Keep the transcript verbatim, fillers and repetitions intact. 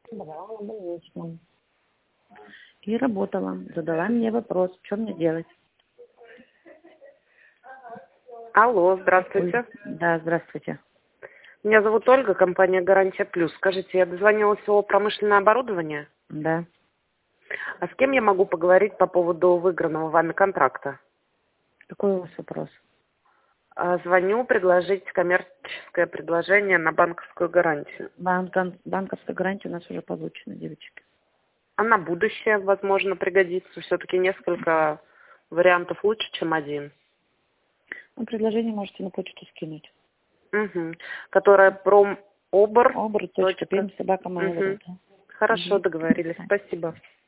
Брала больничную. И работала. Задала мне вопрос, что мне делать. Алло, здравствуйте. Ой, да, здравствуйте. Меня зовут Ольга, компания «Гарантия Плюс». Скажите, я дозвонилась о промышленное оборудование? Да. А с кем я могу поговорить по поводу выигранного вами контракта? Какой у вас вопрос? А, Звоню предложить коммерческое предложение на банковскую гарантию. Банк, банковская гарантия у нас уже получена, девочки. А на будущее, возможно, пригодится. Все-таки несколько вариантов лучше, чем один. Ну, предложение можете на почту скинуть. Угу. Которая промобор. Обр. Точка. Пермь, собака, mail.ru, Угу. да. Хорошо, Угу. договорились. Спасибо.